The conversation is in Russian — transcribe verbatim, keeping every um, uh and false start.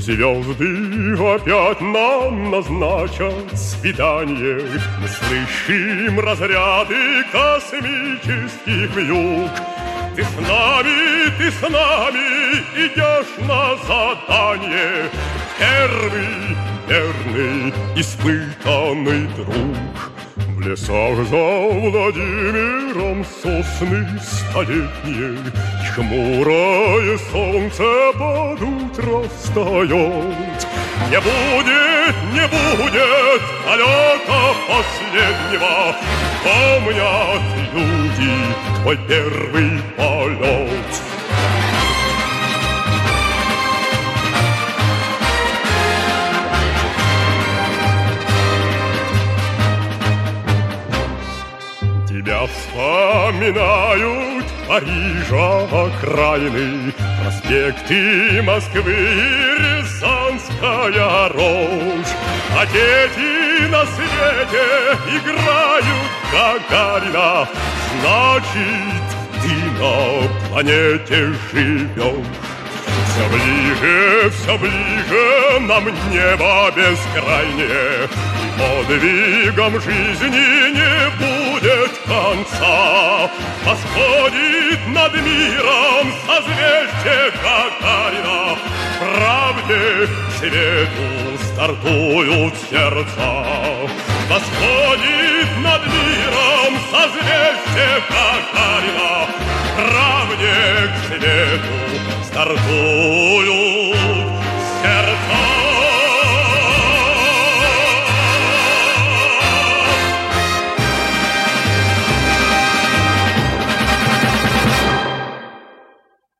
Звезды опять нам назначат свидание. Мы слышим разряды космических вьюг. Ты с нами, ты с нами идешь на задание. Первый, верный, испытанный друг. В лесах за Владимиром сосны столетние, и хмурое солнце под утро встает. Не будет, не будет полета последнего. Помнят люди твой первый полет. Тебя вспоминают Парижа окраины, проспекты Москвы и Рязанская рожь. А дети на свете играют Гагарина, значит, ты на планете живешь. Все ближе, все ближе нам небо бескрайнее, и подвигом жизни не будет конца. Восходит над миром созвездие Гагарина, правде свету стартуют сердца. Восходит над миром созвездие Гагарина, правде к свету стартуют сердца.